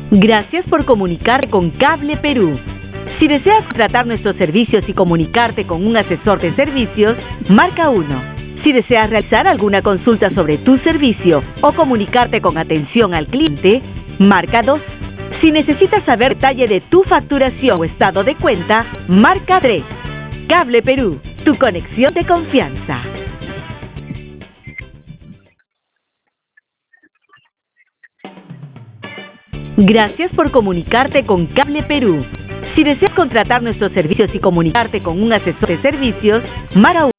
Gracias por comunicarte con Cable Perú. Si deseas contratar nuestros servicios y comunicarte con un asesor de servicios, marca 1. Si deseas realizar alguna consulta sobre tu servicio o comunicarte con atención al cliente, marca 2. Si necesitas saber detalle de tu facturación o estado de cuenta, marca 3. Cable Perú, tu conexión de confianza. Gracias por comunicarte con Cable Perú. Si deseas contratar nuestros servicios y comunicarte con un asesor de servicios, marca 1.